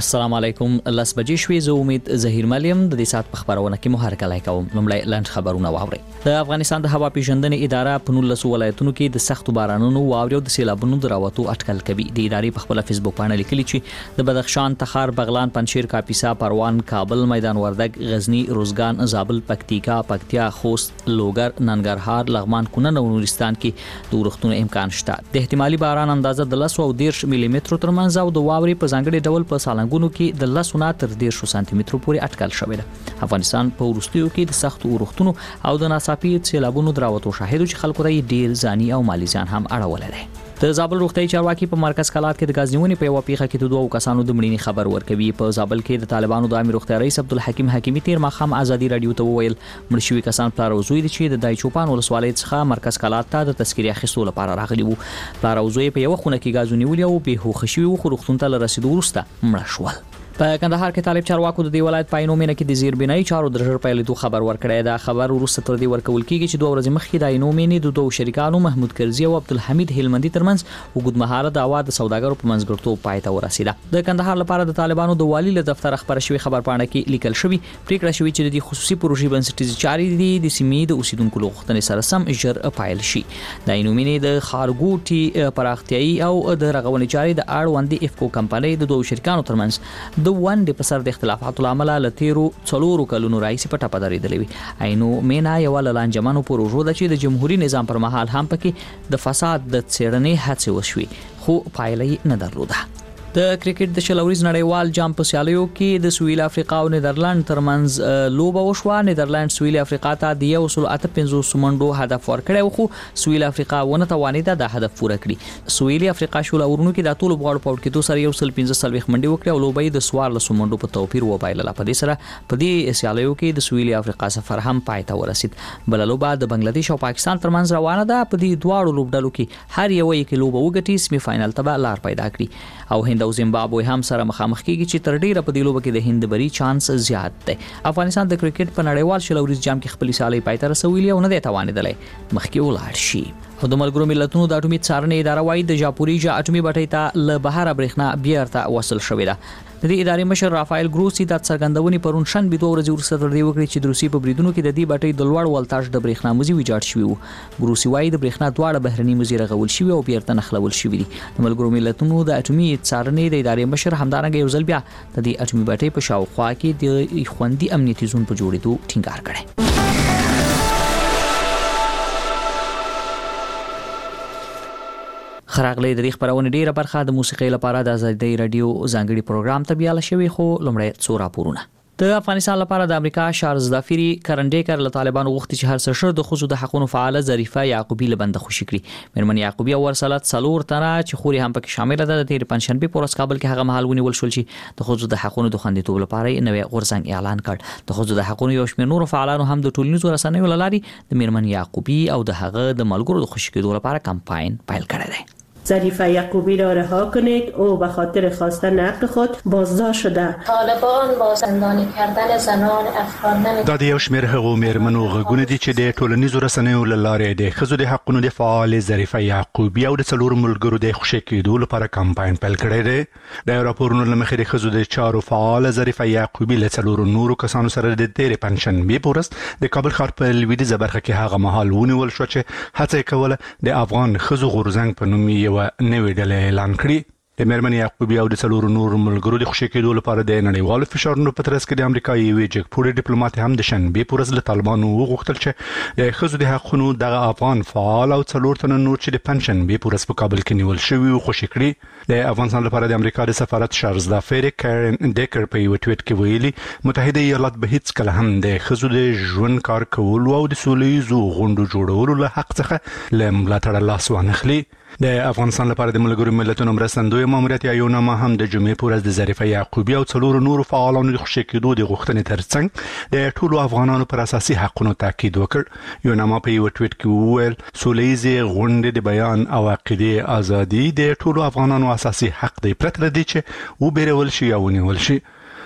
السلام علیکم. لاس بجې شوې. زه امید ظهیر ملیم د دې سات په خبرونه کې محرک لای کوم. لومړی لاند خبرونه واوري. د افغانستان د هوا پیژندنې اداره په 19 ولایتونو کې د سختو بارانونو واوري او د سیلابونو د راوتو اټکل کوي. د ادارې په خپل فیسبوک باندې لیکلي چې د بدخشان، تخار، بغلان، پنجشیر، کاپیسا، پروان، کابل، میدان وردګ، غزنی، روزګان، زابل، پکتیکا، پکتیا، خوست، لوګر، ننګرهار، لغمان، کونړ او نورستان کې د ورښتونو امکان شته. د احتمالي باران اندازه د 10 ملي متر ترمنځ او د واوري په ځانګړي ډول په سالنګونو کې د 10 نه تر 10 سانتي متر پورې اټکل شوی دی. افغانستان په وروستیو کې د سختو ورښتونو او د ناڅاپي سیلابونو دراوتو شاهد چې خلکو ته ډیر ځاني او مالی ځان هم اړولې دی. د زابل روغتي چارواکي په مرکز کلات کې د غازیونی په یو پیښه کې د دوه کسانو د مړینې خبر ورکوي. په زابل کې د طالبانو د امیر روغتي رئیس عبدالحکیم حکیمی تیر ماخام ازادي رادیو ته وویل مړ شوی کسان پلار او زوی دي چې د دایچوپان ولسوالۍ څخه مرکز کلات ته د تذکری اخیستلو لپاره راغلي وو. پلار او زوی په یو خونه کې غازونی ولې او به هوښ شوی خو روغتون ته رسیدو وروسته مړ شول. په کندهار کې طالب چارواکو د دی ولایت پاینو مینه کې د زیربنای چارو د ژر پیلېدو خبر ورکړی. دا خبر وروسته تر دې ورکول کیږي چې 2 ورځې مخکې د اینو مینې د دوه شریکانو محمود کرزی او عبدالحمید هلمندي ترمنځ وګد مهاله دعوا د سوداګرو په منځګړتوب پای ته ورسیده. د کندهار لپاره د طالبانو د والی له دفتر خبر شوی خبر پاڼه کې لیکل شوی پریکړه شوی چې د خصوصي پروژې بنسټیزي چارې د سیمې د اوسیدونکو لغښتنې سره سم ژر پایل شي. د اینو مینې د خارګوټي پراختیاي او د رغونې چارې د اړوندې افکو کمپنۍ د دوه شریکانو ترمنځ د ونډې په سر د اختلافاتو لامل له تیرو 4 کلونو راځي په ټاپه درېدلې وي. اینو مینا یو لانجمنو پروژو د چې د جمهوریت نظام پر مهال هم پکې د فساد د څېړنې هڅه وشوي خو پایلې نه درلوده. د کرکټ د شلوريز نړیوال جام په سیالیو کې د سویل افریقا او نیدرلند ترمنځ لوبه وشوه. نیدرلند سویل افریقا ته د 1.85 منډو هدف ورکړی خو سویل افریقا ونه توانیده د هدف پوره کړي. سویل افریقا شول اورونو کې د ټولو بغاړو په وړ کې 215 منډي وکړي او لوبې د 14 منډو په توپیر وبایله. په دې سره په دې سیالیو کې د سویل افریقا سفر هم پای ته ورسید. بل لوبه د بنگلاديش او پاکستان ترمنځ روانه ده. په دې دواړو لوبډلو کې هر یو کې لوبه وګټي سیمه فائنل ته لار پیدا کړي او هند او زیمبابوې هم سره مخامخ کیږي چې تر ډیره په دې لوبه کې د هند بری چانس زیات دی. افغانستان د کرکټ په نړیوال شلوريز جام کې خپل سیالي پای ته رسولي او نه دی توانیدلی مخکې ولاړ شي. د ملګرو ملتونو د اټومي څارنې اداره وايي د جاپوریجا اټومي بټۍ ته له بهر برېښنا بیرته وصل شوې ده. د دې ادارې مشر رافایل ګروسی د څرګندونې پرون شنبه 2 ورځې وروسته تر دې وکړي چې د روسي په بریدونو کې د دې بټۍ د لوړ ولتاژ د برېښنا مزي ویجاړ شوی وو. ګروسی وايي د برېښنا دواړه بهرني مزي رغول شوی او بیرته نخلول شوی دي. د ملګرو ملتونو د اټومي څارنې د ادارې مشر همدارنګه یو ځل بیا د دې اټومي بټۍ په شاوخوا کې د خوندي امنیتي زون په جوړېدو ټینګار کړی. خراغلی د دې خبرونه ډیره برخه د موسیقۍ لپاره د ازادي رادیو ځانګړي پروګرام ته بیاله شوی خو لومړی څو راپورونه. د افغانستان لپاره د امریکا شارز دافری کرنډیکر له طالبانو غوښتي چې هر څه شر د خصوصي د حقوقو فعاله ظریفه یعقوبی له بند خوشی کړي. مېرمن یعقوبی او ورسلات څلور تنه چې خوري هم پکې شامل ده. د تیر پنځشنبه په ورځ کابل کې هغه مهال ونیول شول چې د خصوصي د حقوقو د خوندیتوب لپاره نوې غورځنګ اعلان کړ. د خصوصي د حقوقو یو شمېر نور فعالانو هم د ټولنیزو رسنیو لاري د مېرمن یعقوبی او د هغه د ملګرو د خوشی کېدو لپاره کمپاین پیل کړی دی. ظریفه یعقوبی را رها کنید او به خاطر خواستن حق خود بازداشت شده. طالبان با زندانی کردن زنان افغان نمی دا د یو شمېر هغو میرمنو غږونه دي چې د ټولنیزو رسنیو له لارې د ښځو د حقونو د فعال ظریفه یعقوبی او د څلورو ملګرو د خوشی کېدو لپاره کمپاین پیل کړی دی. د راپورونو له مخې د ښځو د چارو فعال ظریفه یعقوبی له څلورو نورو کسانو سره د تیر پنځشنبه په ورځ د کابل ښار په لویدیځه برخه کې هغه مهال ونیول شو چې هڅه کوله د افغان ښځو غورځنګ په نوم یو نوې ډلې اعلان کړي. د مېرمن یعقوبی او د څلورو نور ملګرو د خوشی کېدو لپاره د نړیوالو فشارونو په ترڅ کې د امریکا یوې جګپوړې ډیپلوماټ هم د شنبه په ورځ له طالبانو وغوښتل چې د ښځو د حقوقو دغه افغان فعال او څلور تنه نور چې د پنځشنبه په ورځ په کابل کې نیول شوي او خوشی کړي. د افغانستان لپاره د امریکا د سفارت شارز دافری کارن ډیکر په یو ټویټ کې ویلي متحده ایالات به هیڅ کله هم د ښځو د ژوند کار کولو او د سولهییزو غونډو جوړولو له حق څخه له ملاتړ لاس وانخلي. د افغانستان لپاره د ملګرو ملتونو مرستندوی ماموریت یو نامه هم د جمعې په ورځ د ظریفه یعقوبی او څلورو نورو فعالانو د خوشی کېدو د غوښتنې ترڅنګ د ټولو افغانانو پر اساسي حقونو تاکید وکړ. یو نامه په یو ټویټ کې وویل سولهییزې غونډې د بیان او عقیدې ازادي د ټولو افغانانو اساسي حق دی پرته له دې چې وبېرول شي یا ونیول شي.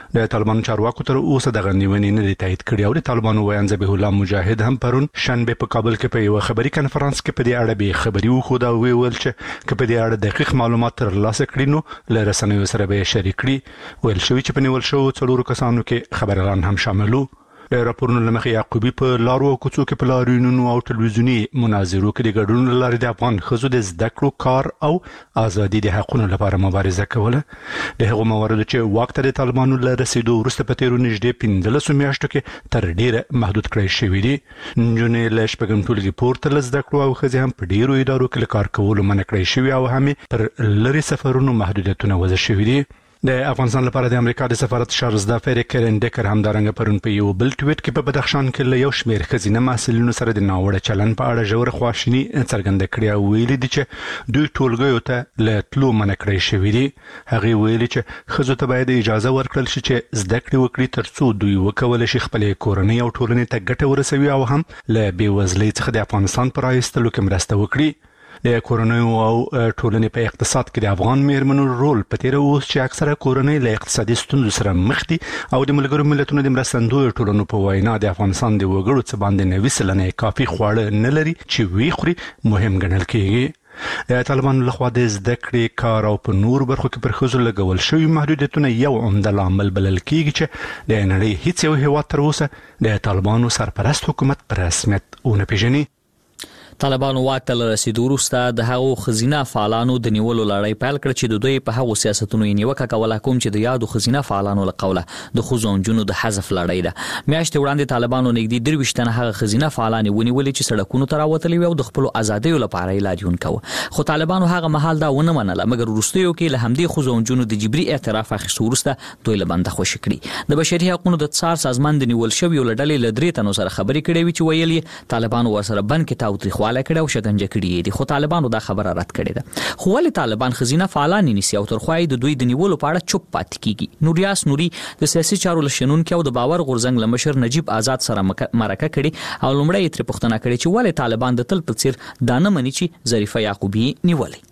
د طالبانو چارواکو تر اوسه د غندونې نه تایید کړی او د طالبانو ویان ذبیح الله مجاهد هم پرون شنبه په کابل کې په یو خبري کانفرنس کې په دې اړه به خبري وخوده او ویل چې په دې اړه دقیق معلومات ترلاسه کړي نو له رسنیو سره به شریک کړي. ویل شوی چې په نیول شو 4 کسانو کې خبريالان هم شاملو. د راپورونو لمخې یعقوبی په لارو او کوڅو کې په لاریونونو او ټلویزیوني مناظرو کې د ګډون لارې د افغان ښځو د زده کړو کار او ازادي د حقونو لپاره مبارزه کوله. د هغو مواردو چې واک ته د طالبانو له رسیدو وروسته په تیرو نږدې 15 میاشتو کې تر ډیره محدود کړی شوی دی. نجونې له شپږم ټولګي پورته له زده کړو او ښځې هم په ډیرو ادارو کې له کار کولو منع کړی شوی او هم پر لري سفرونو محدودیتونه وضع شوی دي. د افغانستان لپاره د امریکا د سفارت شارلز دافیر کرن ډیکر هم دارنګ پرون په یو بل ټویټ کې په بدخشان کې له یو شمېر ښځینه محصلینو سره د ناوړه چلن په اړه ژوره خواشیني څرګنده کړې او ویلي دي چې دوی ټولګیو ته له تلو منع کړی شوی دي. هغه ویلي چې ښځو ته باید اجازه ورکړل شي چې زده کړې وکړي ترڅو دوی وکولای شي خپلې کورنۍ او ټولنې ته ګټه ورسوي او هم له بېوزلۍ څخه د افغانستان پر ایستلو کې مرسته وکړي. د کورنۍ او ټولنې په اقتصاد کې د افغان میرمنو رول په تیر اوس چې اکثره کورنۍ له اقتصادي ستونزو سره مخ دي او د ملګرو ملتونو د مرستندویو ټولنو په وینا د افغانستان د وګړو څخه باندې 90% کافي خواړه نه لري چې وی خوري مهم ګڼل کیږي. د طالبانو لخوا د زده کړې کار او په نور برخو کې پر ښځو لګول شوی محدودیتونه یو عمده لامل بلل کیږي چې د نړۍ هیڅ یو هیواد تر اوسه د طالبانو سرپرست حکومت پر رسمیت ونه پیژني. طالبانو واک ته رسیدو وروسته د هغو خزینه فعالانو د نیولو لړۍ پیل کړ چې د دوی په هغو سیاستونو یې نیوکه کوله کوم چې د یادو خزینه فعالانو له قوله د ښځو او نجونو د حذف لړۍ ده. میاشتې وړاندې طالبانو نږدې 23 تنه هغه خزینه فعالانې ونیولې چې سړکونو ته راوتلي وو او د خپل ازادیو لپاره یې لاریون کاوه. خو طالبانو هغه مهال دا ونه منله مګر وروستیو کې له همدې ښځو او نجونو د جبري اعتراف اخیستو وروسته دوی له بنده خوشي کړي. د بشري حقوقو د څار سازمان د نیول شویو له ډلې له 3 تنو سره خبرې کړې وي چې ویل یې طالبانو ورسره بند کې تاوتریخواله کړې او شکنجه کړي دي. خو طالبانو دا خبره رد کړې ده. خو ولې طالبان خزینه فعالان نیسي او ترخوای د دوی د نیولو په اړه چوپ پاتې کیږي؟ نوریاس نوري د سیاسي چارو لشنونکو او د باور غورځنګ لمشر نجیب آزاد سره مرکه کړي او لومړی یې تر پوښتنه کړې چې ولې طالبان د تل په څیر دانه مني چې ظریفه یعقوبی نیولې.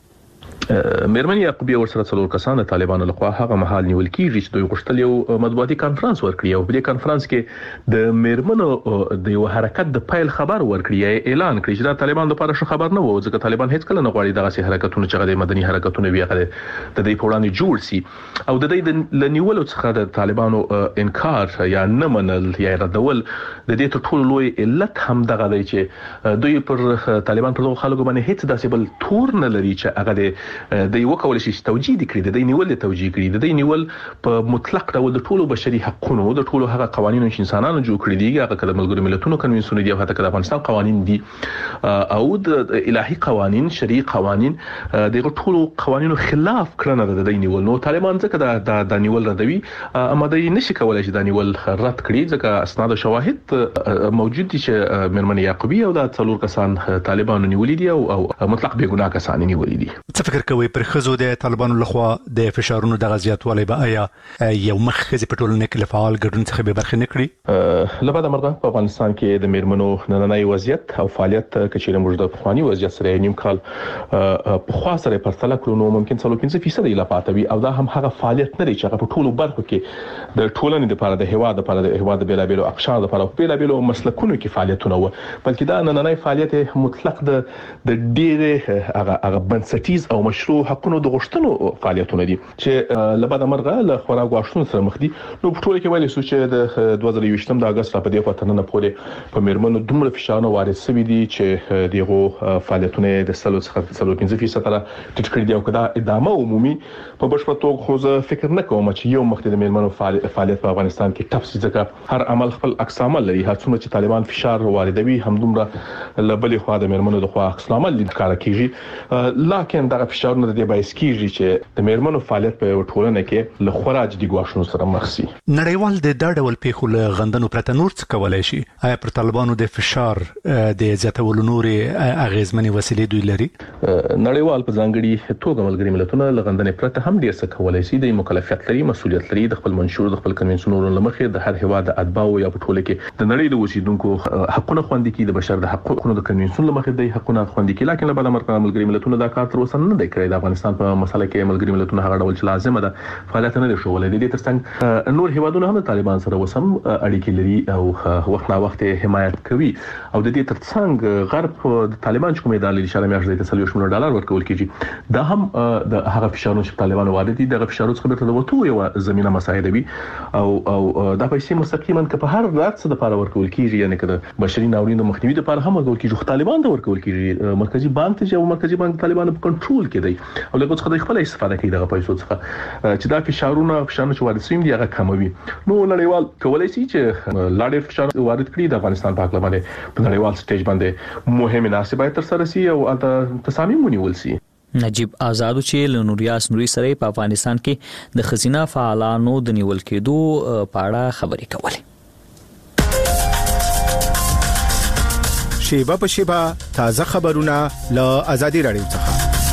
میرمن یعقوبی ورسره څلور کسان د طالبانو لخوا هغه مهال نیول کیږي چې دوی غوښتل یو مطبوعاتي کانفرنس ورکړي او په دې کانفرنس کې د میرمنو د یو حرکت د پیل خبر ورکړي یا اعلان کړي چې دا طالبان لپاره ښه خبر نه و ځکه طالبان هیڅ کله نه غواړي دغه سي حرکتونه چې د مدني حرکتونه وي هغه د دې په وړاندې جوړ سي او د دې د نیولو څخه د طالبانو انکار یا نه منل یا ردول د دې ته ټول لوی علت هم دغه دی چې دوی پر طالبان پر خلکو باندې هیڅ داسې بل تور نه لري چې هغه د یو کول شي توجیه کړي د نیول توجیه کړي د نیول په مطلق ډول د ټولو بشري حقوقو د ټولو هغه قوانینو چې انسانانو جوړ کړی دي هغه د ملګرو ملتونو کنوانسیون دي او حتی د افغانستان قوانین دي او د الهي قوانین شرعي قوانین دغه ټولو قوانینو خلاف کړنه د نیول نو طالبان ځکه د نیول ردوي اما د نشي کولای چې د نیول رد کړي ځکه اسناد او شواهد موجود دي چې میرمن یعقوبی او د څلور کسان طالبانو نیولې دي او مطلق بې ګناه کسان نیولې دي. څه فکر کوي پر ښځو د طالبانو لخوا د فشارونو د غزياتوالي به آیا یو مخکې په ټولنه کې فعال ګډون څخه به برخه نه کړي؟ لبعد مرغه په افغانستان کې د میرمنو نننۍ وضعیت او فعالیت کچېره موږ د خواني وضعیت سره نیم کال په خوا سره پرتله کړو نو ممکن 35% لا پاتوي او دا هم هغه فعالیت نه لري چې په ټولو برخو کې د ټولنې لپاره د هواد لپاره د هواد بیلابیلو اقشار لپاره بیلابیلو مسلکونو کې فعالیتونه و بلکې دا نننۍ فعالیت مطلق د ډېر هغه بنسټیز او مشروع حقونو د غوښتنو فعالیتونه دي چې لبعد مرغه له خوراک غوښتنو سره مخ دي نو په ټول کې ویل شو چې د 2020 د اگست په دې فتره نه پورې په میرمنو دومره فشارونه وارد شوي دي چې دغه فعالیتونه د 35% را ټیټ کړي دي او کدا ادامه عمومي په بشپړ توګه خو زه فکر نه کوم چې یو مخ د میرمنو فعالیت په افغانستان کې تفصیل ځکه هر عمل خپل عکس عمل لري هر څومره چې طالبان فشار واردوي هم دومره لبلې خو د میرمنو د خو عکس عمل لکاره کیږي لکه دغه فشارونه د باعث کیږي چې د میرمنو فعالیت په ټولنه کې له خوراج دي غواښونو سره مخ شي. نړیوال د دا ډول پیښو له غندنو پرته نور څه کولای شي؟ آیا پر طالبانو د فشار د زیاتولو نورې اغیزمنې وسیلې دوی لري؟ نړیوال په ځانګړي توګه ملګري ملتونه له غندنې پرته هم ډیر څه کولای شي د مکلفیت لري مسؤلیت لري د خپل منشور د خپل کنوانسیونونو لمخې د هر هیواد د اتباعو یا په ټوله کې د نړۍ د اوسیدونکو حقوقونه خوندي کړي د بشر د حقوقو د کنوانسیون لمخې د حقوقونه خوندي کړي لکه بل مرکه ملګري ملتونه دا کار تر اوسه نه دی نه کړی د افغانستان په مسله کې ملګری ملتونو هغه ډول چې لازم ده فعالیت نه شولې د دې ترڅنګ نور هیوادونه هم طالبان سره وسم اړیکې لري او وخت نا وخت حمایت کوي او د دې ترڅنګ غرب د طالبان کومې د اشاره میاشتې د $30 مليون ورکول کیږي دا هم د هغه فشارونو چې طالبان وارد دي د فشارونو څخه د وټو یو زمينه مساعده وي او دا پیسې مستقیما که په هر رات څه د لپاره ورکول کیږي یعنی که د بشري ناورینونو مخنیوي لپاره هم ورکول کیږي طالبان ته ورکول کیږي مرکزی بانک ته چې مرکزی بانک طالبان په کنټرول کې دی او لکه څنګه خپل استفاده کوي دغه پیسو څخه چې دا فشارونه چې وارد شوي دي هغه کموي نو نړیوال کولای شي چې لاړې فشار وارد کړي د افغانستان په حق باندې په نړیوال سټیج باندې مهمه مناسبه تر سره شي او تصامیم ونیول شي نجیب آزادو چې لنوریاس نوري سره په افغانستان کې د خزینه فعالانو د نیول کېدو په اړه خبرې کولې شیبه په شیبه تازه خبرونه له آزادي رادیو څخه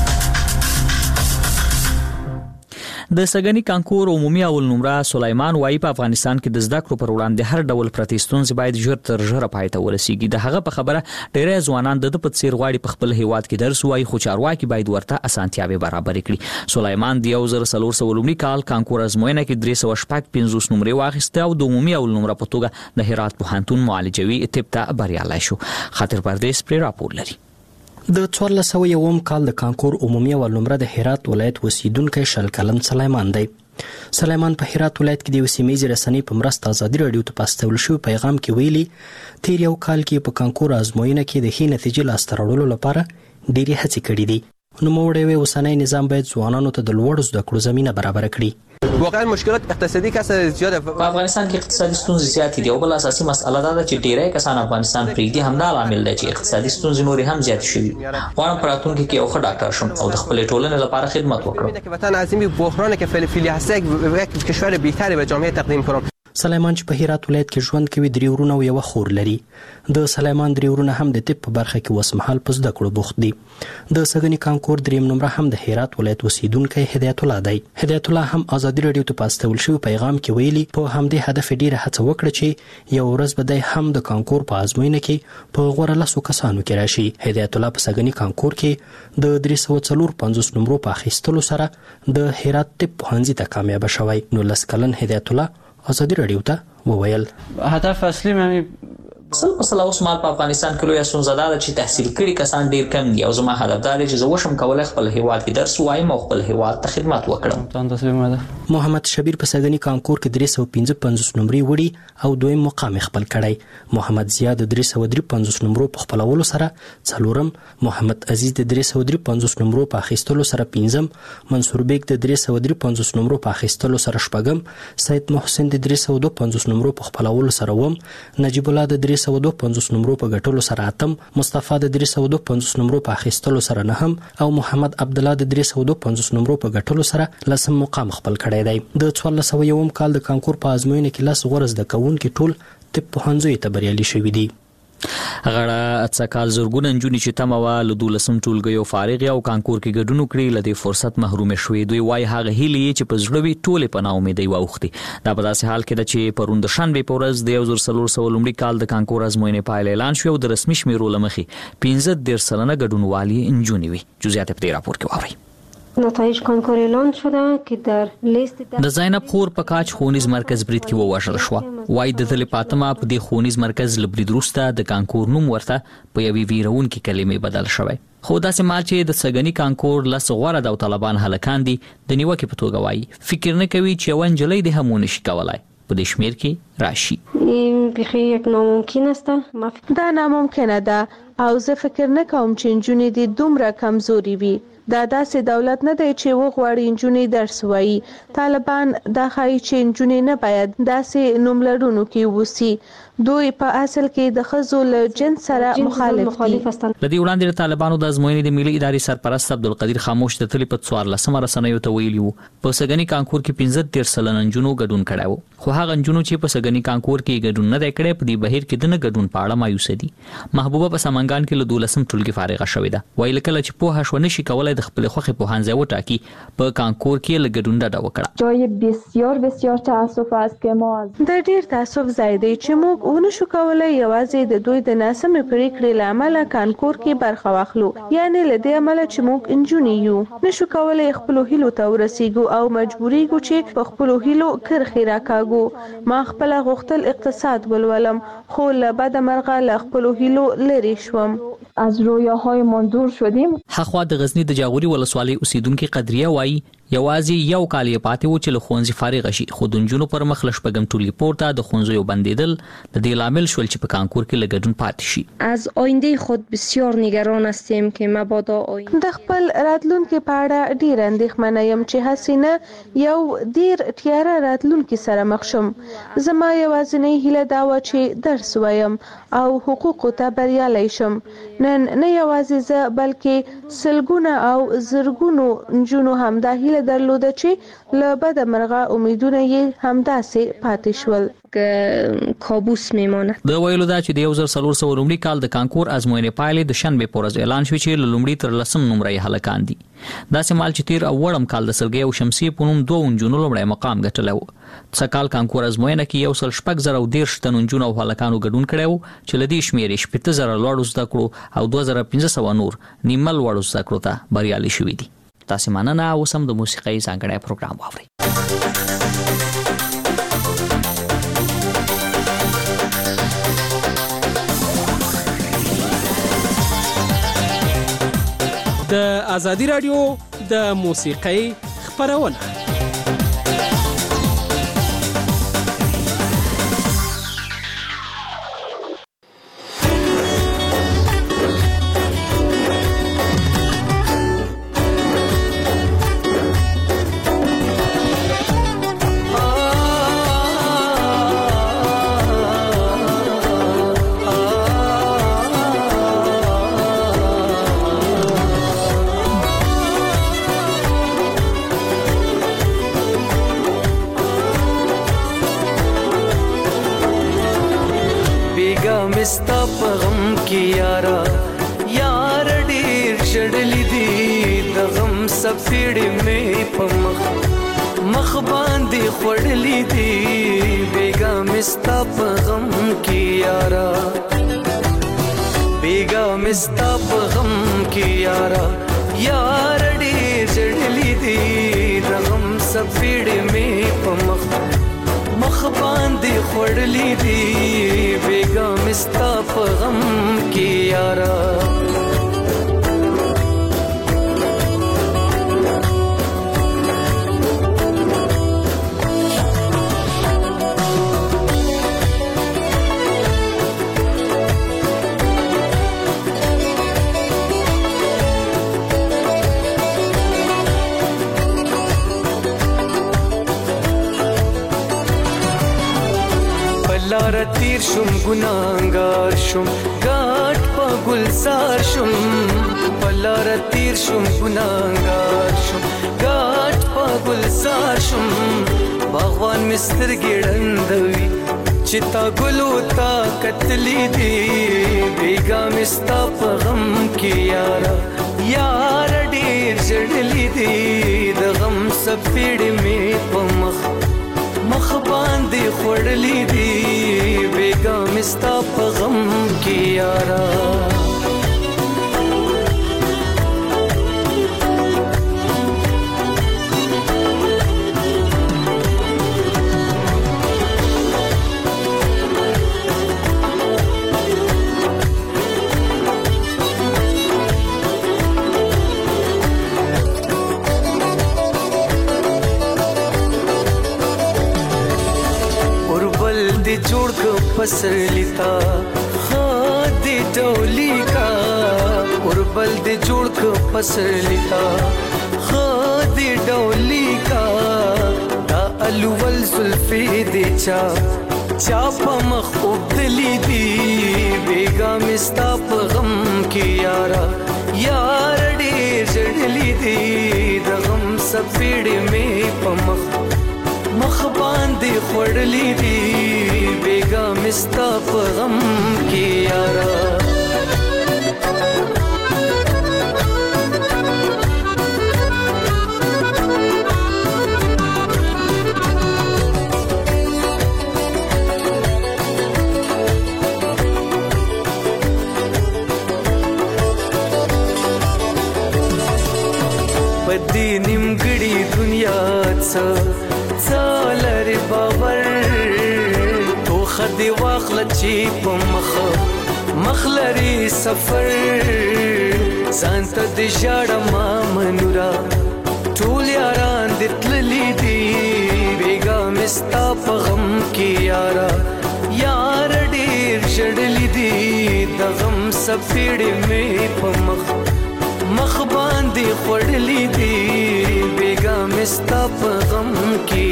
د سګنی کانکور عمومي اول نمره سلیمان وای په افغانستان کې د زده کړو پر وړاندې هر ډول پروتستون باید ژر تر ژره پای ته ورسیږي د هغه په خبره ډېر ځوانان د پڅیر غواړي په خپل هیواد کې درس وای خو چارواکي باید ورته اسانتیاوي برابر کړي سلیمان د 1400 کال کانکور ازموینه کې 350 نمرې واخیسته او د عمومي اول نمره په توګه د هرات پوهنتون معالجوي طب ته بریالي شو خاطر پردیس پر راپور لري د 1401 کال د کانکور عمومي اول نمره د هرات ولایت اوسیدونکو شل کلن سلیمان دی سلیمان په هرات ولایت کې د سیمې رسنۍ په مرسته آزادي رادیو ته پاستول شو پیغام کې ویلي تیر یو کال کې په کانکور ازموینه کې د ښې نتیجې لاسته راوړلو لپاره ډېرې هڅې کړې دي نو موړې اوسنۍ نظام باید ځوانانو ته د لوړ زده کړو زمينه برابر کړي واقعا مشکلات اقتصادي کسر زیاده په افغانستان کې اقتصادي ستونزې زیاتې دي او بل اساسي مسله دا ده چې ډیری کسان افغانستان پرېږدي همدا عامل دی چې اقتصادي ستونزې نورې هم زیات شوي غواړم په راتلونکي کې یو ښه ډاکټر شم او د خپلې ټولنې لپاره خدمت وکړم وطن عظیم بحرانی که فعلی هست یک کشور بهتری به جامعه تقدیم کنم سلیمان چې په هرات ولایت کې ژوند کوي درې ورونه او یو خور لري د سلیمان درې ورونه هم د طب په برخه کې وسمحال په زده کړو بوخت دي د سګنی کانکور دریم نمبر هم د هرات ولایت اوسیدونکو هدایت الله دی هدایت الله هم آزادي رادیو ته پاستول شو پیغام کې ویلي په همدې هدف ډیره هڅه وکړه چې یو ورځ به د هم د کانکور په ازموینه کې په غوړه لاسو کسانو کې راشي هدایت الله په سګنی کانکور کې د 350 نمبر په اخیستلو سره د هرات طب پوهنځي ته کامیاب شوی نو لسکلن هدایت الله آزادي رادیو ته وویل هدف اصلي مې مثلا اوس مال په افغانستان کې لوی ستونزه ده چې تحصیل کړي کسان ډیر کم دي او زما هدف دا دی چې زه وشم کولای خپل هیواد کې درس وایم او خپل هیواد ته خدمت وکړم محمد شبیر په سګنی کانکور کې 355 نمرې وړي او دویم مقام خپل کړی محمد زیاد 353 نمرو په خپلولو سره څلورم محمد عزیز د 353 نمرو په اخیستلو سره پنځم منصور بیگ د 353 نمرو په اخیستلو سره شپږم سید محسن د 352 نمرو په خپلولو سره وم نجیب الله د 352 نمرو په ګټلو سره اتم مصطفی د 352 نمرو په اخیستلو سره نهم او محمد عبد الله د 352 نمرو په ګټلو سره لسم مقام خپل کړی دی د 1401 کال د کانکور په ازموینه کې لس غورز د کوونکو ټول طب پوهنځي ته بریالي شوي دي غړه اتسکال زورګون انجونی چې تموا له 12 ټولګیو فارغ او کانکور کې ګډون کړی لدی فرصت محروم شوي دوی وای هغه هیلې چې په زړه وی ټوله په نا امیدي واوختي دا په داسې حال کې چې پروند شنبه پورز د 1400 کال د کانکور ازموینې پایله اعلان شو او د رسمي شمیرو لمخي 15 سلنه ګډونوالي انجونی وي جزئیات په راپور کې واوري نتایج کنکور اعلان شده که در لیست د زینب خور په کاج خونیز مرکز برید کې ووژل شو وای د تل فاطمه په دې خونیز مرکز لبرید روسته د کانکور نوم ورته په یوې ویرون کې کلمې بدل شوی خو داسې مال چې د سګنی کانکور لس غوړه د طالبان هلکان دي د نیوکه په توګه وای فکر نه کوي چې ونجلې د همونه شي کولای په دې شمیر کې راشي بخیر یک ناممکن است دا ناممکنه ده او زه فکر نه کوم چې انجونې دي دومره کمزوري وي دا داسې دولت نه دی چې وغواړي انجونې درس وایي طالبان دا ښایي چې انجونې نه باید داسې نوملرونو کې ووسي دوی په اصل کې د ښځو له جنس سره مخالف دي لدی وړاندې طالبانو د ازموینې د ملي ادارې سرپرست عبدالقدیر خاموش د تل په 14 رسنیو ته ویلي په سګنی کانکور کې 15 سلنه انجونو ګډون کړو خو هغه انجونو چې په سګنی کانکور کې ګډون نه کړي په دې بهیر کې د نه ګډون په اړه مایوس دي محبوبه په سمنګان کې له 12 ټولګي فارغه شوې ده ویل کله چې په هښونه شي کولای باید خپل خوخي په هانځه وټاکي په کانکور کې لګډون ډډه وکړه. جای بسیار بسیار تاسف است که ما د ډیر تاسف ځای دی چې موږ ونشو کولای یوازې د دوی د ناسمې پریکړې له امله کانکور کې برخه واخلو، یعنی له دې امله چې موږ انجونې یو نشو کولای خپل هیلو ته ورسیږو او مجبوریږو چې په خپل هیلو کرخي راکاږو. ما خپل غوښتل اقتصاد ولولم خو له بد مرغه له خپل هیلو لري شوم. از رویاهایمان دور شدیم. حخوا د غزنی د جاغوري ولسوالۍ اوسیدونکو قدریه وایي یوازې یو کال یې پاتې و چې له ښوونځي فارغ شي، خو د نجونو پر مخ له شپږم ټولګي پورته د ښوونځیو بندېدل د دې لامل شول چې په کانکور کې لګډون پاتې شي. از آینده خود بسیار نگران هستیم که مبادا آینده د خپل راتلونکي په اړه ډیر اندېښمنه یم چې حسینه یو ډیر تیاره راتلونکي سره مخ شم. زما یوازینۍ هیله دا و چې درس وایم او حقوقو ته بریالی شم. نن نه یوازې زه بلکې سلګونه او زرګونو نجونو هم دا هیله درلوده چې له بد مرغه امیدونه یې همداسې پاتې شول. کابوس میمانه. د ویلو دا چې د 1400 لومړي کال د کانکور ازموینې پایلې د شنبه په ورځ اعلان شوې چې لومړي تر 10 نمرې هلکان دي. دا سمال چې تیر اولم کال د سرګي او شمسي په نوم دوه نجونو لومړی مقام ګټلو. څکال کانکور ازموینه کې یو سل شپږ زره او 13 نجونو او هلکانو ګډون کړو چې لدی شمیرې 7000 لوړ زده کړو او 2500 نور نیمل وړ زده کړو ته بریالي شوې دي. تاسو مننه. اوس هم د موسیقۍ ځانګړی پروګرام واورئ. د ازادي رادیو د موسیقۍ خبرونه. ستا په غم کې یارا یار ډیر چړلې دي د غم سپېړې مې په مخ باندې خړلې دي بیګا مستا په غم کې یارا بیګا مستا په غم کې یارا یار ډیر چړلې دي د غم سپېړې مې په مخ باندې خړلې دي بیګا مستا په غم کې یارا لار تیر شم ګناګار شم ګاټ په ګلزار شم لار تیر شم ګناګار شم ګاټ په ګلزار شم باغوان مستر ګړندوي چې تا ګلو تا کتلی دی بیګا مستا په غم کې یارا یار ډیر جړلی دی د غم سپېړې مې په مخ باندې خړلې دي بیګا مستا په غم کې یارا جوړ کو فصل لیتا خادي ډولي کا اوربل دې جوړ کو فصل لیتا خادي ډولي کا دا الول زلفي دې چا په مخ وبدلي دي بیګا مستا په غم کې یارا یار ډېر جړلي دي د غم سپېړې مې په مخ باندې خړلې دي بیګا مستا په غم کې یارا پدې نیمګړي دنیا څه لري باور تو خدي واخله چې په مخ لري سفر ځان ته د ژړما منورا ټول یاران د تللی دي بیګا مستا په غم کې یار ډېر ژړلی دي د غم سپېړې مې په مخ باندې خوړلی دي بیګا مستا په غم کې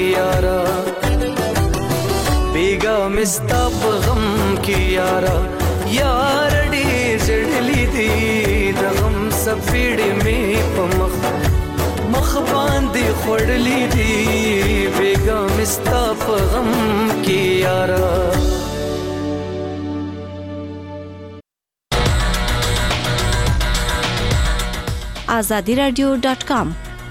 بیګا مستا په غم کې یار ډېر ژړلی دي د غم سپېړې مې په مخ باندې خوړلی دي بیګا مستا په غم کې azadiradio.com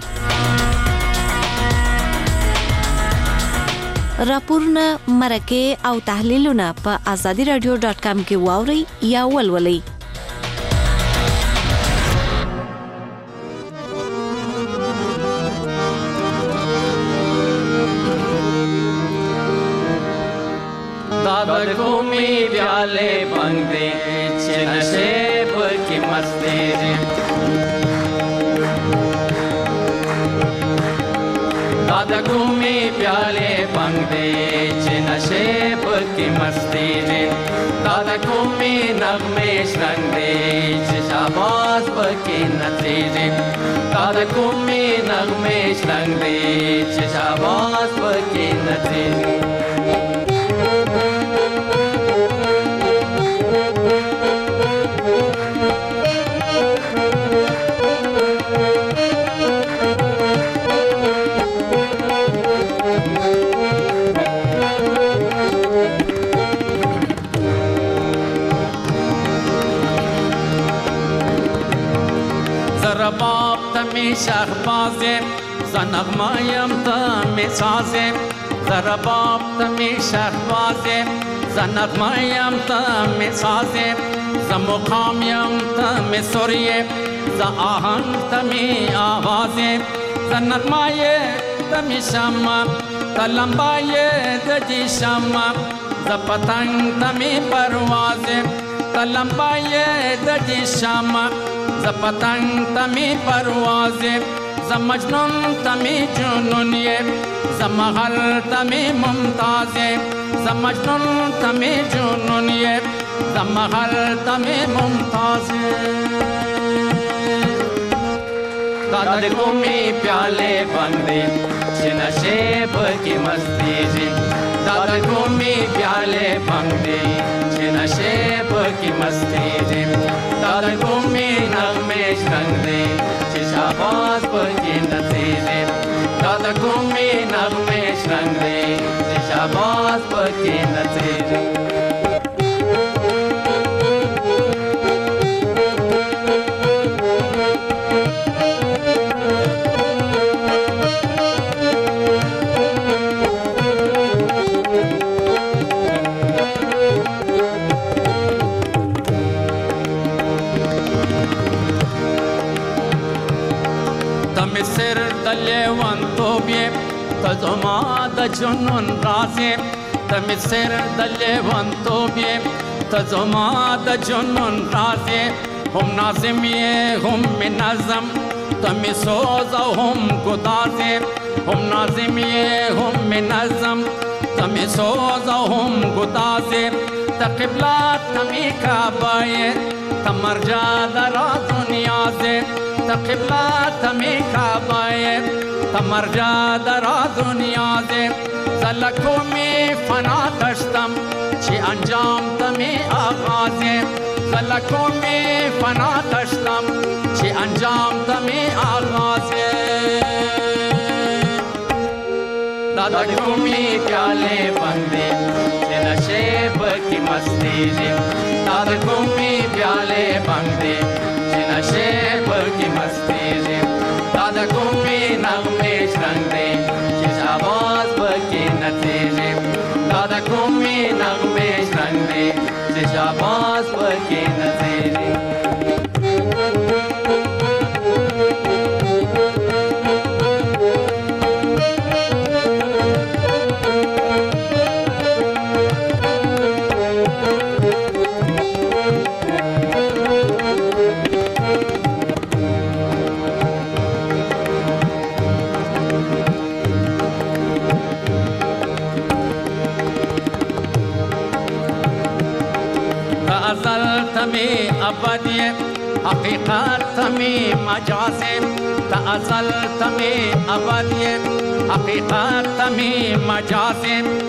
راپورونه مرکه او تحلیلونه په azadiradio.com کې واوري یا ولولئ. दादा घूमी प्याले बंदे नशेब की मस्ती दादा घूमी प्याले बंदे नशेब की मस्ती दादा घूमी नगमे रंगदे शाबाश की नतीजे दादा घूमी नगमे रंगदे शाबाश की नतीजे बाप तमी शहबाजे ज़नग़मायम तमी साजे ज़रा बाप तमी शहबाजे ज़नग़मायम तमी साजे ज़मुक़ामयम तमी सुरिये ज़ आहंग तमी आवाज़े ज़नग़माये तमी शम्मा तलम्बाये दजी शम्मा ज़ पतंग तमी परवाज़े तलम्बाये दजी शम्मा ز پتنگ تمی پروازه ز مجنون تمی جنونیه ز مغل تمی ممتازه ز مجنون تمی جنونیه ز مغل تمی ممتازه دادا گومی پیالے بندے نشیب کی مستی جی دادا گومی پیالے بندے نشیب کی مستی جی दादा घूमी नगमेश रंग दे शाबाश की नतीजे दादा घूमी नगमेश रंग दे शाबाश की नतीजे सिर दले वन तो भी तजुमा द जुनून राज़े तम सिर दले वन तो भी तजुमा द जुनून राज़े हम नाज़िम ये हम में नज़म तम सोज़ा हम गुदाज़े हम नाज़िम ये हम में नज़म तम सोज़ा हम गुदाज़े तक़िबला तमी काबाए तमरजा दरा दुनिया से तक़िबला तमी काबाए तमरजा दरा दुनिया से ज़लकों में फना दश्तम ची अंजाम तमी आगाज़े ज़लकों में फना दश्तम ची अंजाम तमी आगाज़े दादा घूमी प्याले बंदे नशेब की मस्ती जी दादा घूमी प्याले बंदे नशेब की मस्ती जी दादा घूमी नगमेश रंग दे शाबाश की नतीजे दादा घूमी नगमेश रंग दे शाबाश की नतीजे حقیقت تمی مجاز تا ازل تمی ابدی حقیقت تمی مجاز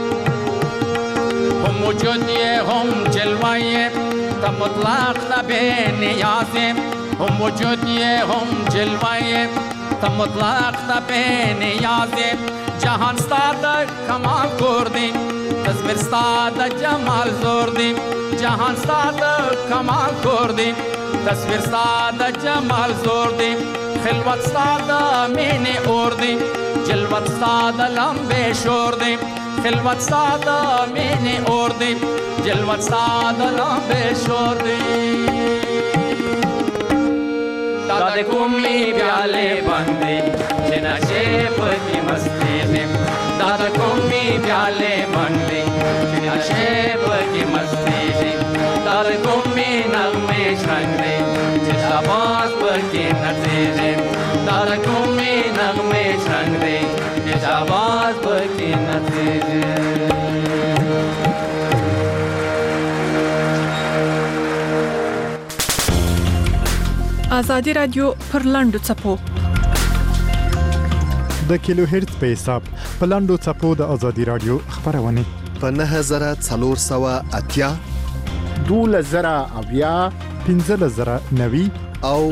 هم وجودی هم جلوی تا مطلق نبی نیاز هم وجودی هم جلوی تا مطلق نبی نیاز جهان ستاد کمال کردی تصویر ستاد جمال زوردی جهان ستاد کمال کردی تصویر ستاد جمال زوردی خلوت ستاد مینی اوردی جلوت ستاد لمبه شوردی خلوت ستاد مینی اوردی جلوت ستاد لمبه شوردی دادا کومی پیالے بندے جنا شیپ کی مستی میں دادا کومی پیالے بندے جنا شیپ کی مستی میں دادا کومی نغمے شرنگے جنا باز پر کی نتیجے دادا کومی نغمے شرنگے جنا باز پر کی نتیجے ازادي رادیو پر لاندو چپو د کیلو هرتز په حساب په لاندو چپو د ازادي رادیو خبرونه په 9480 2000 15090 او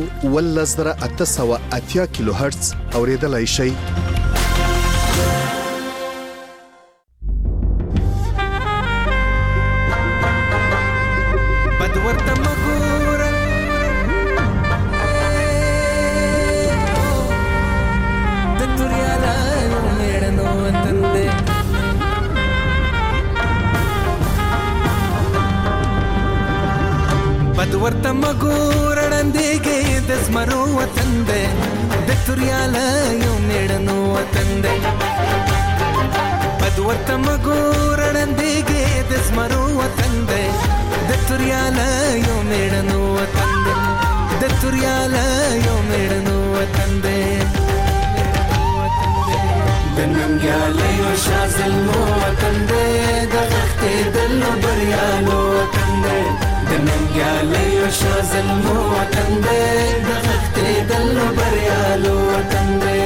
1880 کیلو هرتز اوریدلای شئ ورته مګور وړاندېږي د زمرو وطن دی د توریاله یو میړنو وطن دی بد ورته مګور وړاندېږي د زمرو وطن دی د توریاله یو میړنو وطن دی د توریاله یو میړنو وطن دی د ننګیاله یو شازلمو وطن دی د غښتې دلو بریالو وطن دی د ننګیاله یو شازلمو وطن دی د غښتې دلو بریالو وطن دی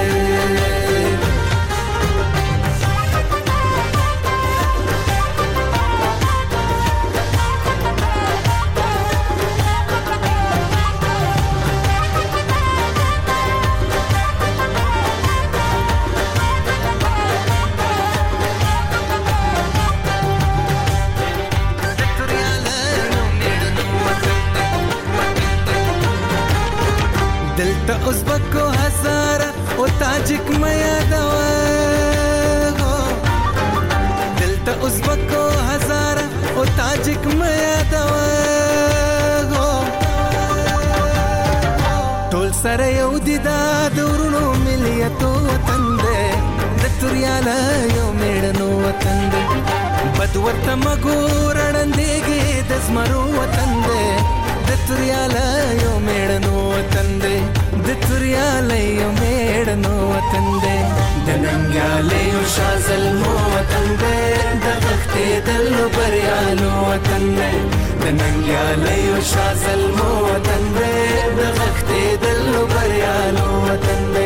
دلته ازبکو هزاره او تاجک میا دوا دلته ازبکو هزاره او تاجک میا دوا ټول سره یو دي دا دورونو ملیتو وطن دی د توریاله یو میړنو وطن دی بد ورته مګور وړاندېږي د زمرو وطن دی د توریاله یو میړنو وطن دی د توریاله یو میړنو وطن دی د ننګیاله یو شازلمو وطن دی د غښتې دلو بریالو وطن دی د ننګیاله یو شازلمو وطن دی د غښتې دلو بریالو وطن دی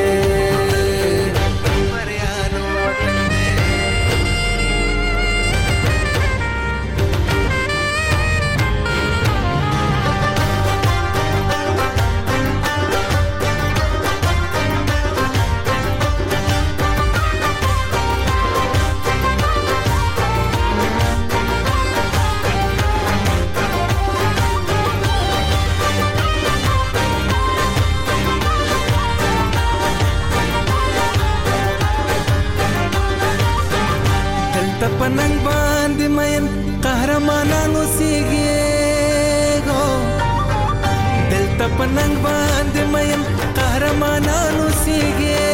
پننګ باندې مین قهرمانانو سیږي دلته پننګ باندې مین قهرمانانو سیږي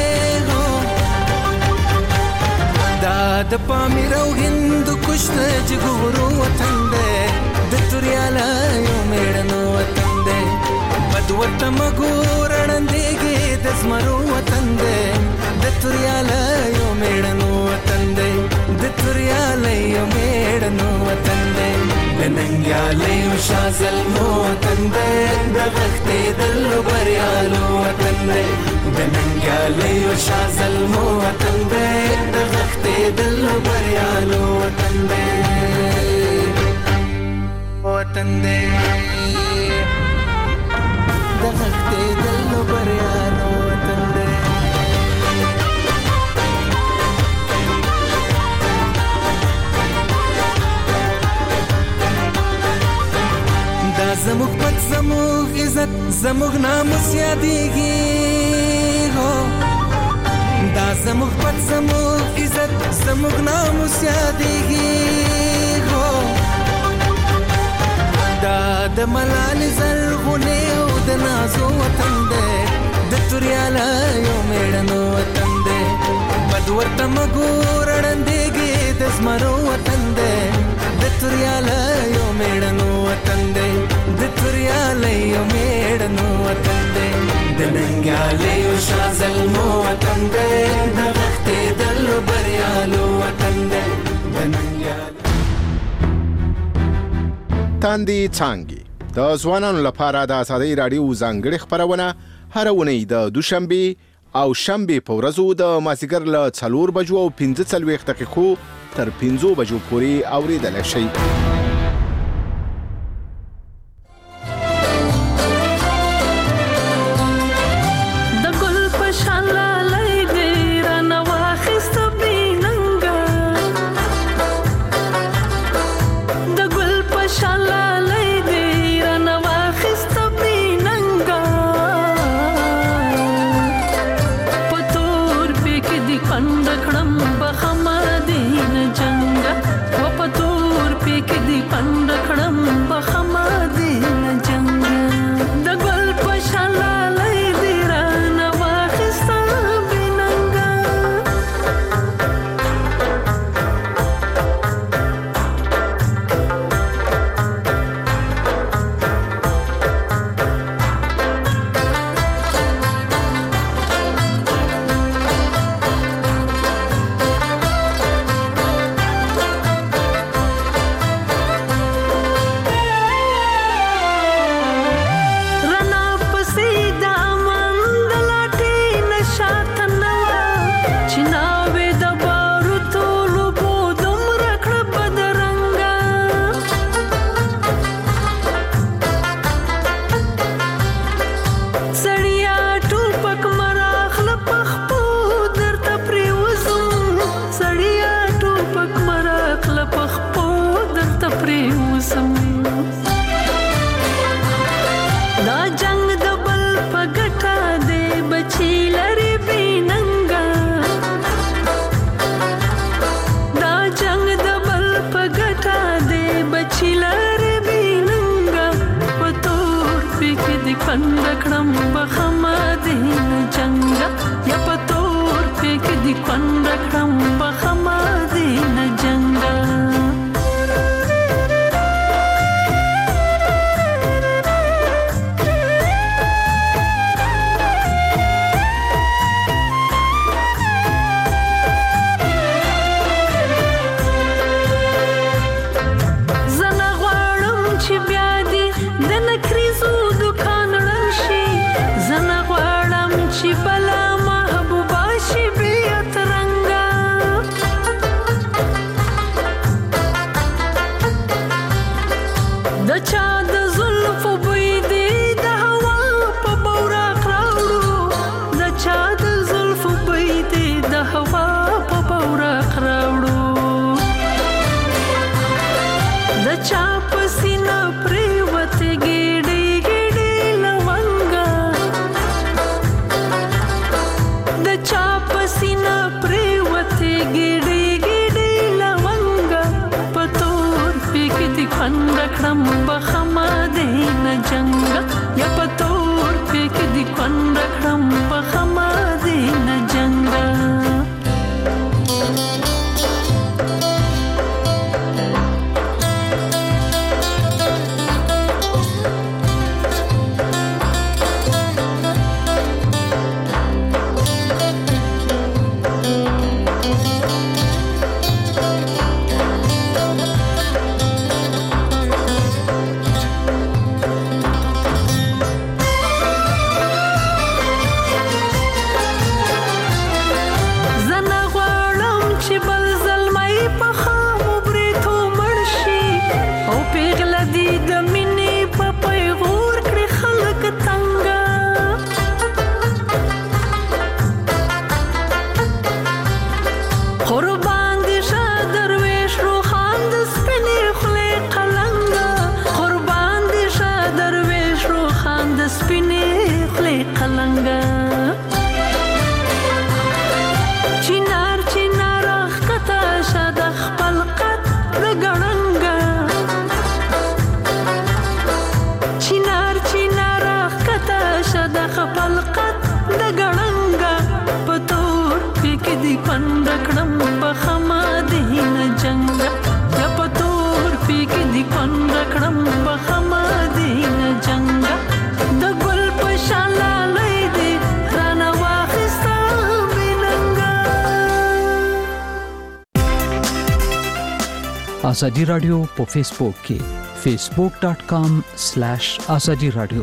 دا د پامیر او هند کشت جګورو وطن دی د توریاله یو میړنو وطن دی بد ورته مګور وړاندېږي د زمرو وطن دی د توریاله یو میړنو وطن دی د تریالې میړنو وطن دی د ننګیالې شازل مو وطن دی د غختې دل بریالو وطن دی د ننګیالې شازل مو وطن دی د غختې دل بریالو وطن دی وطن دی د غختې دل بریالو وطن دی زموږ پت زموږ عزت زموږ ناموس یادېږي هو دا زموږ پت زموږ عزت زموږ ناموس یادېږي هو دا د ملالې زرغونې او د نازو وطن دی د توریالیو میړنو وطن دی بد ورته مګور ړندېږي د زمرو وطن دی د توریالیو میړنو وطن دی د توریالیو میړنو وطن دی د ننګیالیو شازلمو وطن دی د غختې دل بریالو وطن دی د ننګیالیو تاندې څانګې د ځوانانو لپاره د ازادۍ راډیو ځانګړې خپرونه هر اونۍ د دوشنبه او شنبه په ورځو د مازیګر له 4 بجو او 15 دقیقو تر 15 بجو پورې اوریدل شي. ملنګا چنار چنار خطا شد خپل قد رګړنګا چنار چنار خطا شد خپل قد رګړنګا پتور پک دی پندکړم په خما دین جنگ یا پتور پک دی پندکړم په خما دین جنگ د ګل په شاله لې دی رانه واخستا بننګا. آزادی رادیو په فیسبوک کې facebook.com/azadi radio.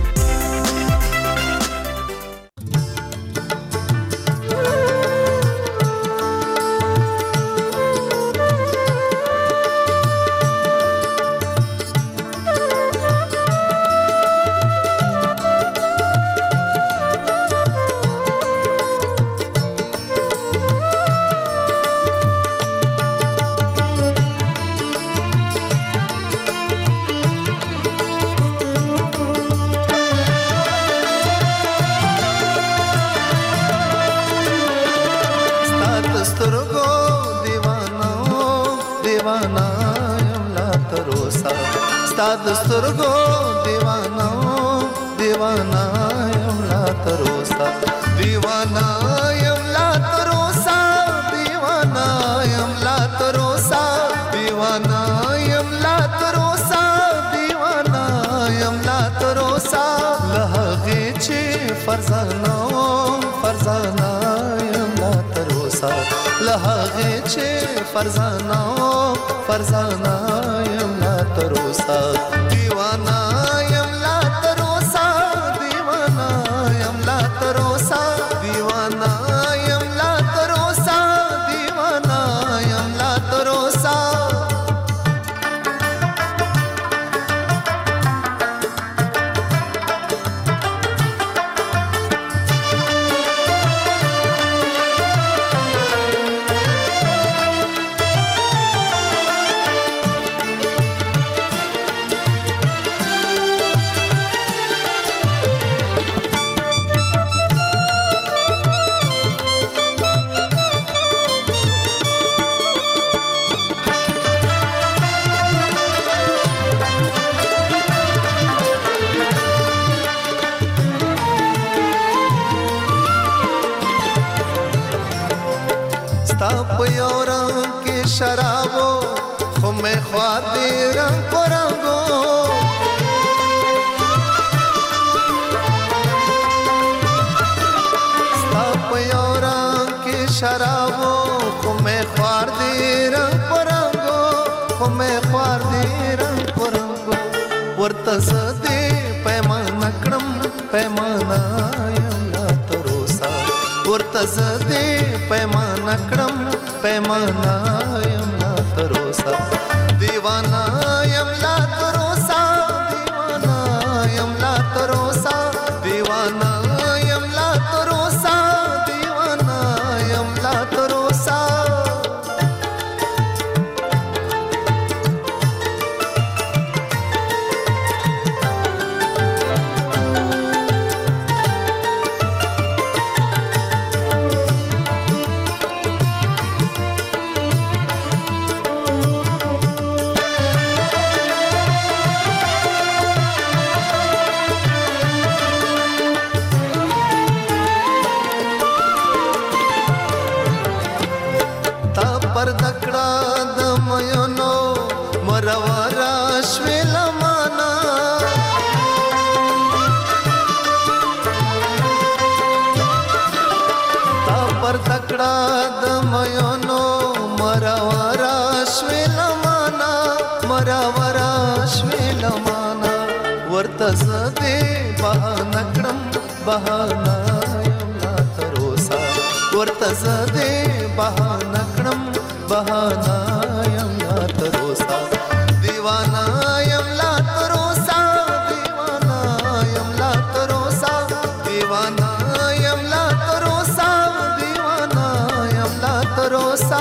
سترګو دیوانا دیوانا یم لا تروسا دیوانا یم لا تروسا دیوانا یم لا تروسا دیوانا یم لا تروسا دیوانا یم لا تروسا لهغه چې فرزانا فرزانا یم لا تروسا لهغه چې فرزانا فرزانا یم لا تروسا دیوانا یم لا تروسا دیوانا یم لا تروسا دیوانا یم لا تروسا دیوانا یم لا تروسا. शराबो खो में ख्वादे रंग परंगो स्तापयोरा के शराबो खो में ख्वादे रंग परंगो खो में ख्वादे रंग परंगो वर्तसदे पैमाना क्रम पैमाना यमला तरोसा वर्तसदे पैमाना क्रम पैमाना यमला तरोसा दीवाना यमला तरोसा दीवाना यमला तरोसा दीवाना यमला तरोसा दीवाना यमला तरोसा. वर्तसदे बहानक्रम बहाना यमला तरोसा वर्तसदे बहानक्रम बहाना यमला तरोसा दीवाना यमला तरोसा दीवाना यमला तरोसा दीवाना यमला तरोसा दीवाना यमला तरोसा.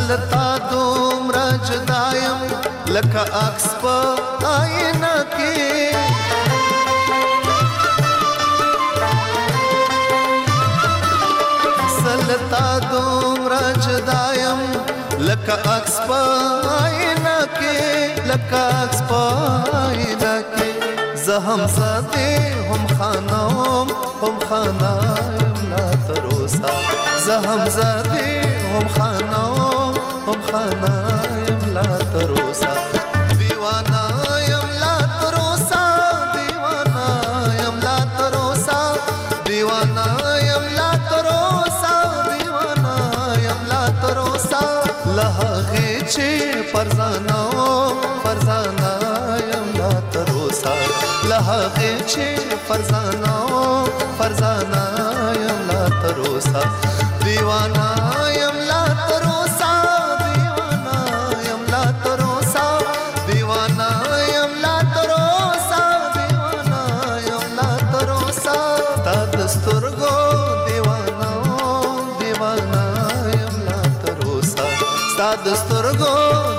زلتا دومره جدایم لکه عکس په آینه کې زلتا دومره جدایم لکه عکس په آینه کې لکه عکس په آینه کې زه هم زده هم خانم هم خانایم لا تروسا زه هم زده هم خانم هم خانایم لا تروسا دیوانایم لا تروسا دیوانایم لا تروسا دیوانایم لا تروسا دیوانایم لا تروسا لهغه چې فرزانایم لا تروسا لهغه چې فرزانایم لا تروسا دیوانایم لا تروسا دیوانایم لا تروسا دیوانایم لا تروسا دیوانایم لا تروسا تا دستورګو دیوانایم لا تروسا تا دستورګو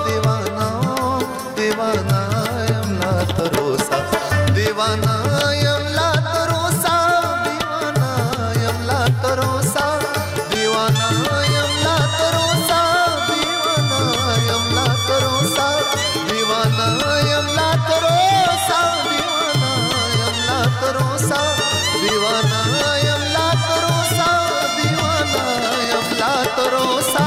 دیوانایم لا تروسا دیوانایم لا تروسا دیوانایم لا تروسا دیوانایم لا تروسا دیوانایم لا تروسا دیوانایم لا تروسا دیوانایم لا تروسا دیوانایم لا تروسا دیوانایم لا تروسا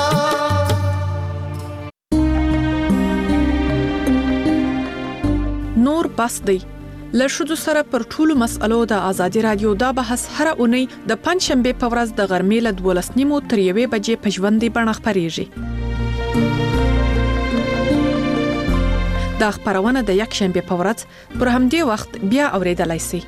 نور بس دی لښودو سره پر ټولو مسألو د ازادي رادیو دا بحث هر اونۍ د پنځشنبه په ورځ د غرمې له 12:30 تر 1 بجې په ژوندۍ بڼه خپرېږي. دا خبرونه د یکشنبه په ورځ پر همدې وخت بیا اوریدلای شئ.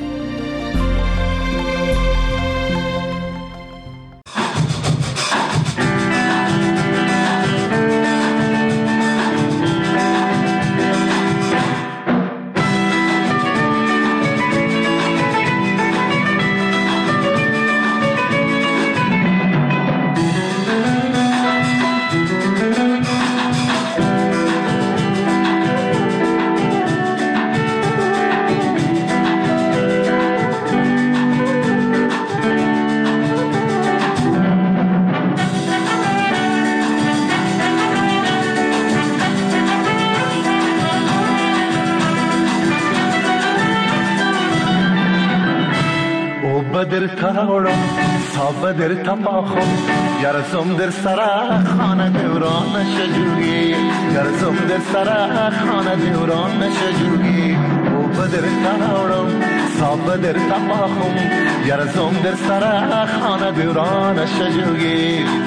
بدر تاورم صابدر تپاخم یارزم در سرا خانه دوران شجوگی یارزم در سرا خانه دوران شجوگی او بدر تاورم صابدر تپاخم یارزم در سرا خانه دوران شجوگی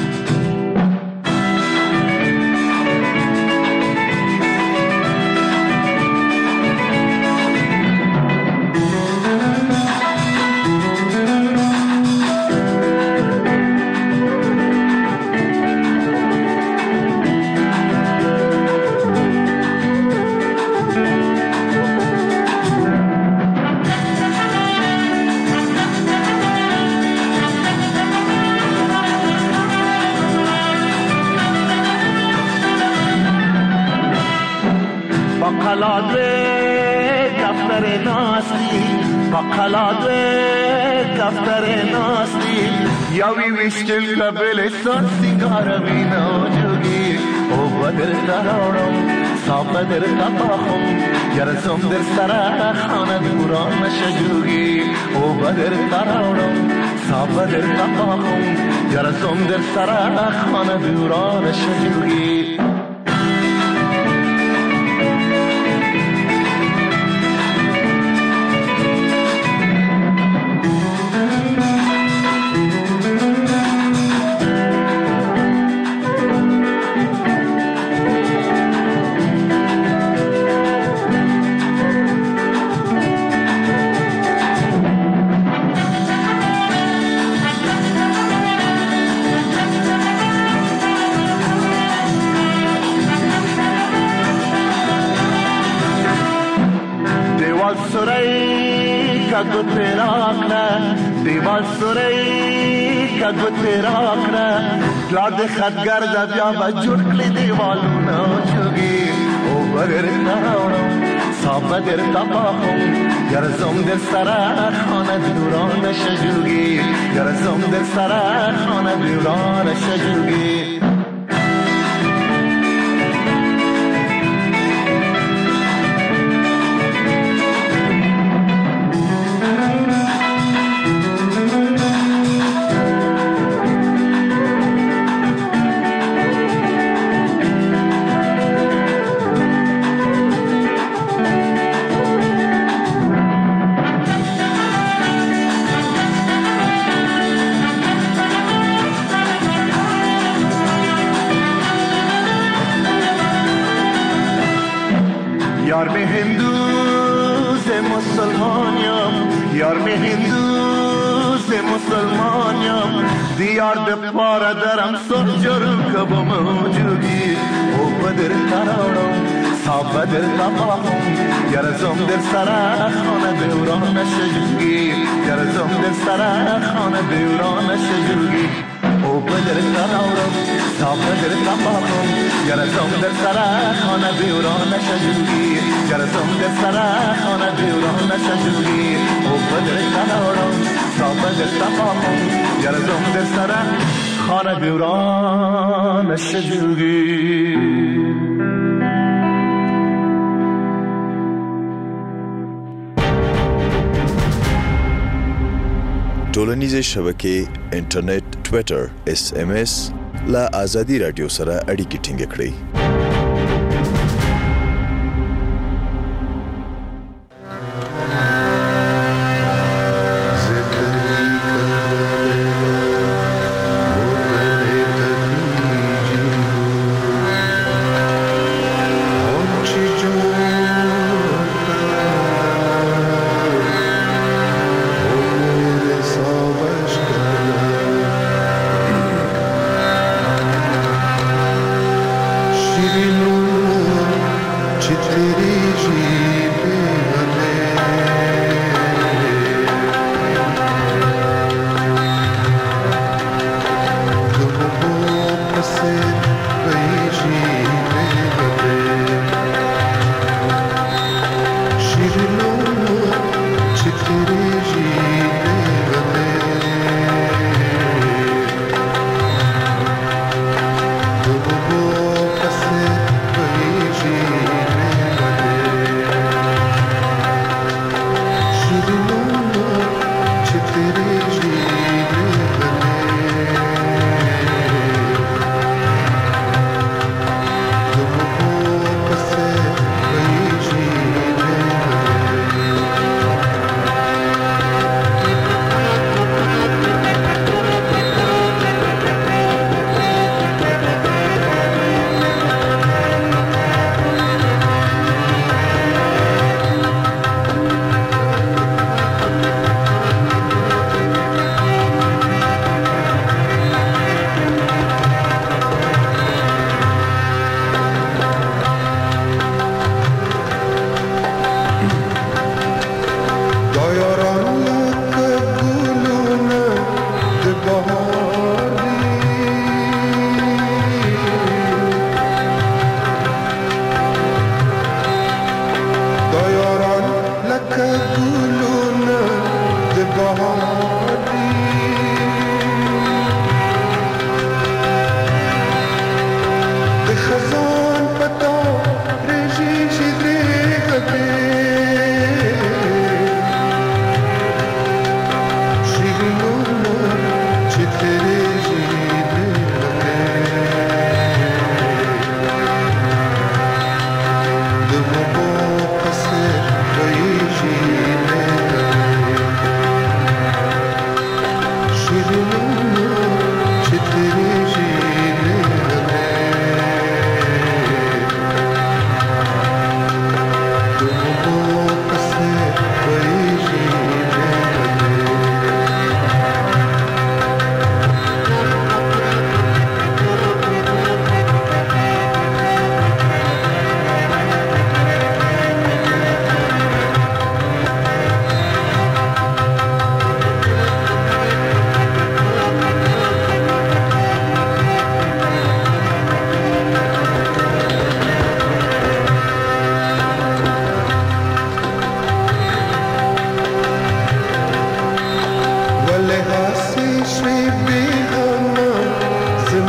دفتر ناستی یاوی ویشتل قبلستان سیگار وینا جوگی او بدر تراورم صابدر تپاخم یارزم در سرا خانه دوران شجوگی او بدر تراورم صابدر تپاخم یارزم در سرا خانه دوران شجوگی سرئی کا گتراکنا دیوال سرئی کدو تیرا کړه پلار د خدګر د بیا به جوړ کړي دیوالونه جوګي او بغیر تاړو صاحب در تباهم گرزم در سره خانه دوران شجوگی گرزم در سره خانه دوران شجوگی یار میں ہندو سے مسلمانیم یار میں ہندو سے مسلمانیم دیار د پاره درم سوچر کبم موجودی او بدر تراړو صاحب بدر تباهم یارزم در سره خانه دوران شجوگی یارزم در سره خانه دوران شجوگی او بدر تراړو صاحب بدر تباهم یارزم در سره خانه دوران شجوگی یارزم در سره خانه دوران شجوگی او بدر تراړو صاحب بدر تباهم یارزم در سره خانه دوران شجوگی ټولنیزې شبکې انټرنیټ ټوئیټر SMS لا آزادي رادیو سره اړیکې ټینګ کړئ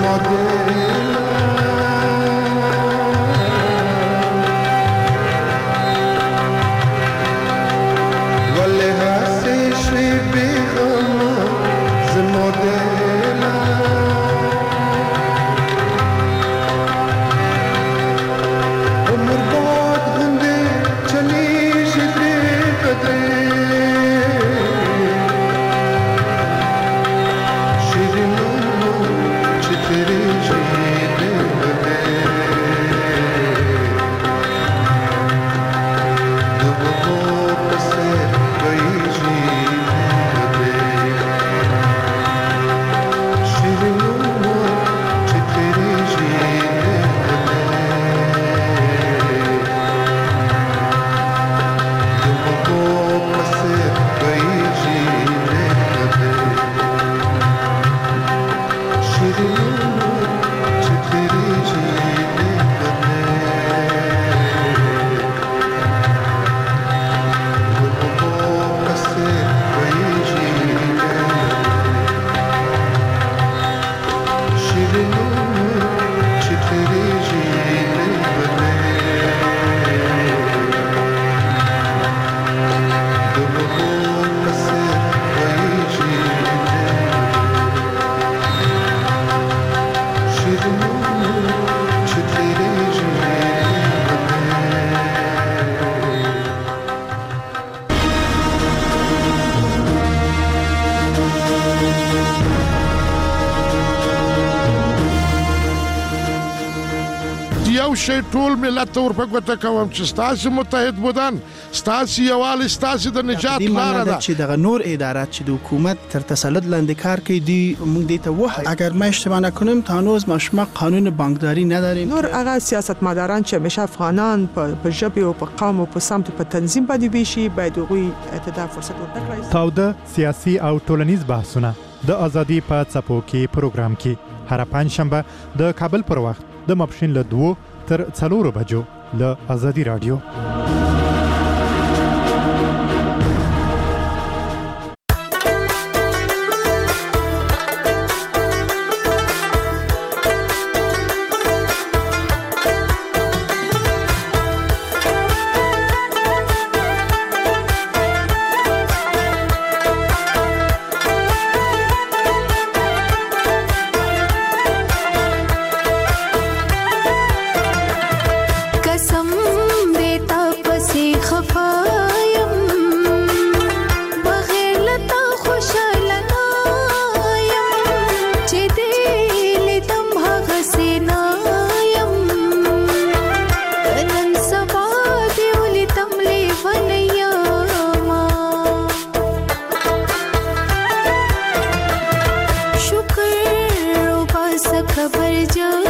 یو شی ټول ملت ته ورپګوته کوم چې ستاسو متحد بودن ستاسو یووالی ستاسو د نجات لاره ده چې دغه نور ادارات چې د حکومت تر تسلط لاندې کار کوي دی موږ دې ته وایو اگر ما اشتباه نکنم تا هنوز ما قانون بانکداری نداریم نور هغه سیاستمداران چې همیشه افغانان په ژبه او په قوم او په سمت په تنظیم باندې ویشي باید هغوی ته فرصت ورکړي. تاوده سیاسي او ټولنیز بحثونه د ازادي په څپو کې پروګرام کې هر پنځشنبه د کابل پر وخت د ماپښین له 2 تر 4 بجو له ازادي رادیو. खबर जा